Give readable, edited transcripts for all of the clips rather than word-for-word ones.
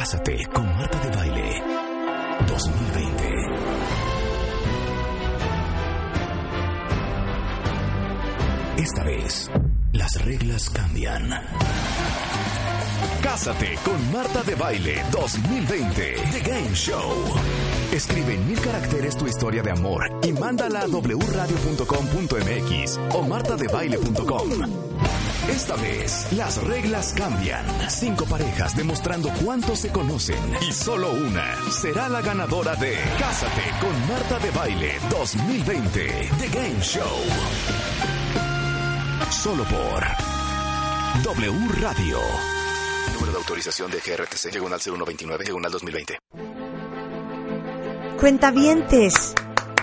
Cásate con Marta de Baile 2020. Esta vez, las reglas cambian. Cásate con Marta de Baile 2020, The Game Show. Escribe en 1000 caracteres tu historia de amor y mándala a wradio.com.mx o martadebaile.com. Esta vez, las reglas cambian. 5 parejas demostrando cuánto se conocen y solo una será la ganadora de Cásate con Marta de Baile 2020, The Game Show. Solo por W Radio. Número de autorización de GRTC, diagonal 0129, diagonal 2020. Cuentavientes,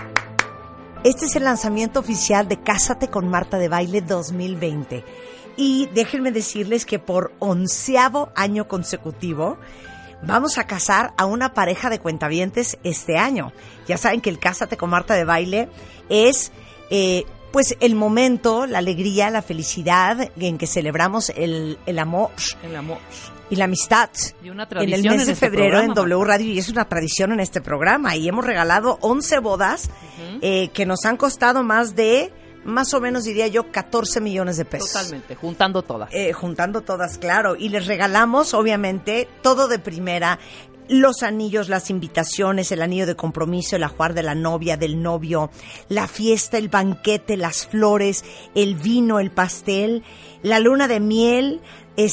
este es el lanzamiento oficial de Cásate con Marta de Baile 2020. Y déjenme decirles que por 11º año consecutivo vamos a casar a una pareja de cuentavientes este año. Ya saben que el Cásate con Marta de Baile es pues el momento, la alegría, la felicidad en que celebramos el amor. El amor. Y la amistad. Y una en el mes de febrero en W Radio, y es una tradición en este programa. Y hemos regalado 11 bodas que nos han costado más o menos diría yo, 14 millones de pesos. Totalmente, juntando todas. Juntando todas, claro. Y les regalamos, obviamente, todo de primera. Los anillos, las invitaciones, el anillo de compromiso, el ajuar de la novia, del novio, la fiesta, el banquete, las flores, el vino, el pastel, la luna de miel,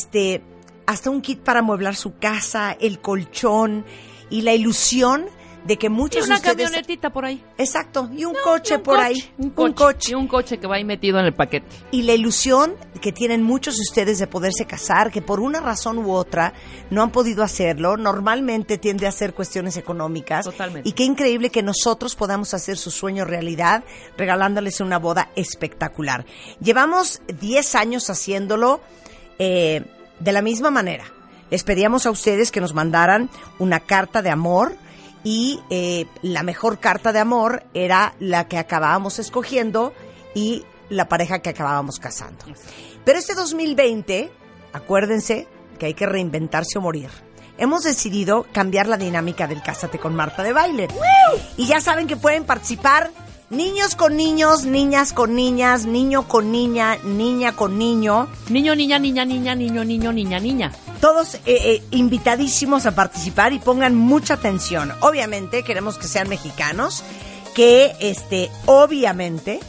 hasta un kit para amueblar su casa, el colchón y la ilusión de que muchos de ustedes... Y una camionetita por ahí. Exacto, y un coche por ahí. Un coche. Y un coche que va ahí metido en el paquete. Y la ilusión que tienen muchos de ustedes de poderse casar, que por una razón u otra no han podido hacerlo, normalmente tiende a ser cuestiones económicas. Totalmente. Y qué increíble que nosotros podamos hacer su sueño realidad regalándoles una boda espectacular. Llevamos 10 años haciéndolo de la misma manera. Les pedíamos a ustedes que nos mandaran una carta de amor. Y la mejor carta de amor era la que acabábamos escogiendo y la pareja que acabábamos casando. Pero este 2020, acuérdense que hay que reinventarse o morir. Hemos decidido cambiar la dinámica del Cásate con Marta de Baile. ¡Woo! Y ya saben que pueden participar niños con niños, niñas con niñas, niño con niña, niña con niño. Niño, niña, niña, niña, niño, niño, niña, niña. Todos invitadísimos a participar y pongan mucha atención. Obviamente queremos que sean mexicanos, que obviamente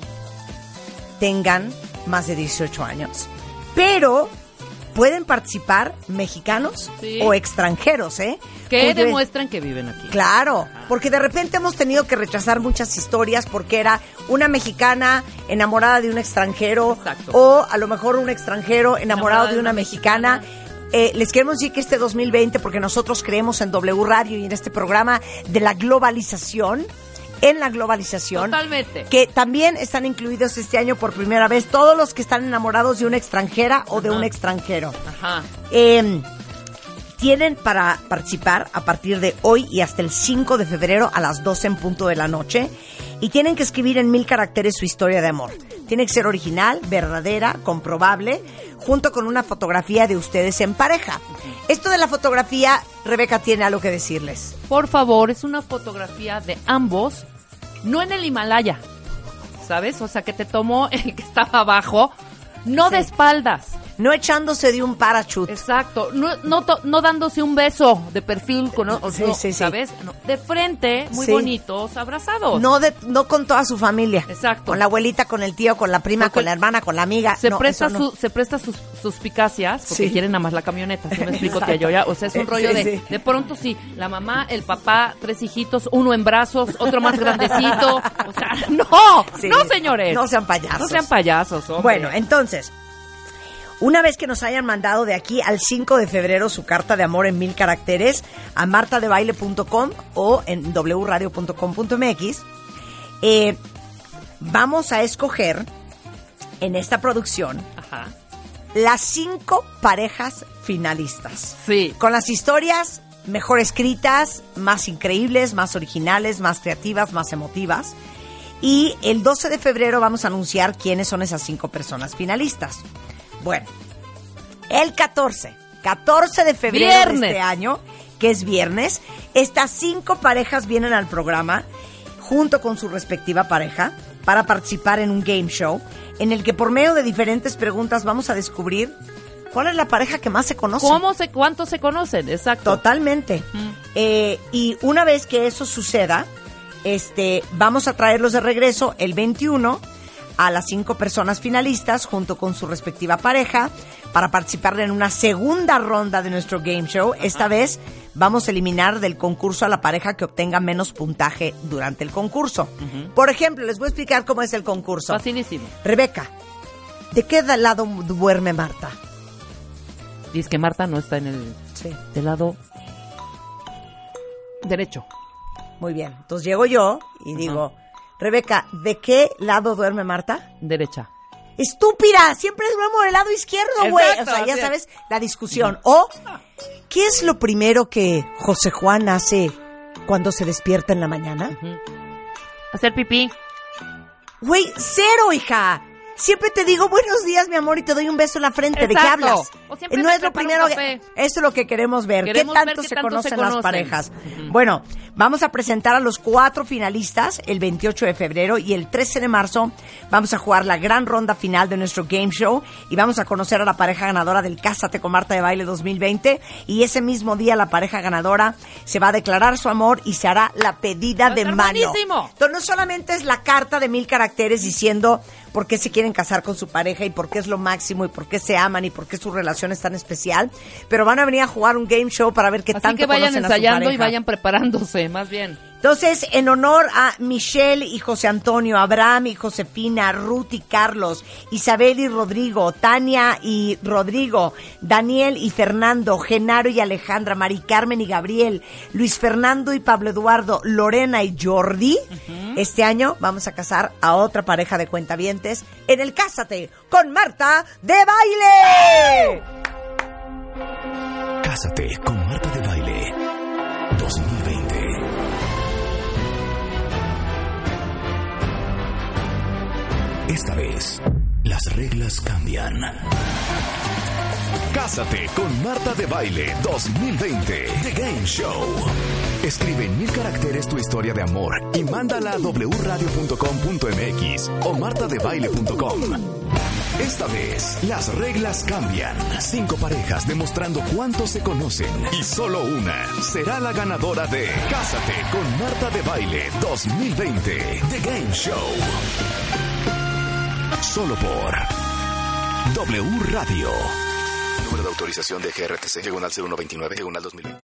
tengan más de 18 años. Pero pueden participar mexicanos o extranjeros, que demuestran que viven aquí. Claro, porque de repente hemos tenido que rechazar muchas historias porque era una mexicana enamorada de un extranjero. Exacto. O a lo mejor un extranjero enamorado de una mexicana. Les queremos decir que este 2020, porque nosotros creemos en W Radio y en este programa de la globalización, Totalmente. Que también están incluidos este año por primera vez todos los que están enamorados de una extranjera o de un extranjero. Ajá. Tienen para participar a partir de hoy y hasta el 5 de febrero a las 12 en punto de la noche. Y tienen que escribir en 1000 caracteres su historia de amor. Tiene que ser original, verdadera, comprobable, junto con una fotografía de ustedes en pareja. Esto de la fotografía, Rebeca tiene algo que decirles. Por favor, es una fotografía de ambos, no en el Himalaya, ¿sabes? O sea, que te tomó el que estaba abajo, no de espaldas. No echándose de un parachute. Exacto. No dándose un beso de perfil, sí. ¿sabes? No, de frente, muy bonitos, abrazados. No con toda su familia. Exacto. Con la abuelita, con el tío, con la prima, con la hermana, con la amiga. Se presta sus suspicacias porque quieren nada más la camioneta. ¿Sí me explico, tía Yoya? O sea, es un rollo de pronto sí, la mamá, el papá, 3 hijitos, uno en brazos, otro más grandecito. O sea, no, señores. No sean payasos. No sean payasos, hombre. Bueno, entonces, una vez que nos hayan mandado de aquí al 5 de febrero su carta de amor en 1000 caracteres a martadebaile.com o en wradio.com.mx, vamos a escoger en esta producción las 5 parejas finalistas. Sí. Con las historias mejor escritas, más increíbles, más originales, más creativas, más emotivas. Y el 12 de febrero vamos a anunciar quiénes son esas 5 personas finalistas. Bueno, el 14 de febrero de este año que es viernes. Estas 5 parejas vienen al programa junto con su respectiva pareja para participar en un game show en el que por medio de diferentes preguntas vamos a descubrir cuál es la pareja que más se conoce. ¿Cuántos se conocen? Exacto. Totalmente. Y una vez que eso suceda, vamos a traerlos de regreso el 21 a las 5 personas finalistas junto con su respectiva pareja para participar en una segunda ronda de nuestro game show. Esta vez vamos a eliminar del concurso a la pareja que obtenga menos puntaje durante el concurso. Por ejemplo, les voy a explicar cómo es el concurso. Facilísimo. Rebeca, ¿de qué lado duerme Marta? Dice que Marta no está en el del lado derecho. Muy bien. Entonces llego yo y digo, Rebeca, ¿de qué lado duerme Marta? Derecha. ¡Estúpida! Siempre duermo del lado izquierdo, güey. O sea, ya sabes, la discusión. O, ¿qué es lo primero que José Juan hace cuando se despierta en la mañana? Hacer pipí. Güey, cero, hija. Siempre te digo buenos días, mi amor, y te doy un beso en la frente. Exacto. ¿De qué hablas? No es lo primero. Eso es lo que queremos ver. ¿Qué tanto se conocen las parejas? Bueno, vamos a presentar a los 4 finalistas el 28 de febrero y el 13 de marzo vamos a jugar la gran ronda final de nuestro game show y vamos a conocer a la pareja ganadora del Cásate con Marta de Baile 2020 y ese mismo día la pareja ganadora se va a declarar su amor y se hará la pedida de mano. Buenísimo. Entonces no solamente es la carta de 1000 caracteres diciendo por qué se quieren casar con su pareja y por qué es lo máximo y por qué se aman y por qué su relación es tan especial, pero van a venir a jugar un game show para ver qué Así tanto que vayan conocen a su ensayando pareja. y vayan preparándose, más bien. Entonces, en honor a Michelle y José Antonio, Abraham y Josefina, Ruth y Carlos, Isabel y Rodrigo, Tania y Rodrigo, Daniel y Fernando, Genaro y Alejandra, Mari Carmen y Gabriel, Luis Fernando y Pablo Eduardo, Lorena y Jordi, este año vamos a casar a otra pareja de cuentavientes en el Cásate con Marta de Baile. Cásate con Marta de Baile 2020. Esta vez, las reglas cambian. Cásate con Marta de Baile 2020, The Game Show. Escribe en 1000 caracteres tu historia de amor y mándala a wradio.com.mx o martadebaile.com. Esta vez, las reglas cambian. 5 parejas demostrando cuánto se conocen y solo una será la ganadora de Cásate con Marta de Baile 2020, The Game Show. Solo por W Radio. Número de autorización de GRTC, diagonal 0129, diagonal 2020.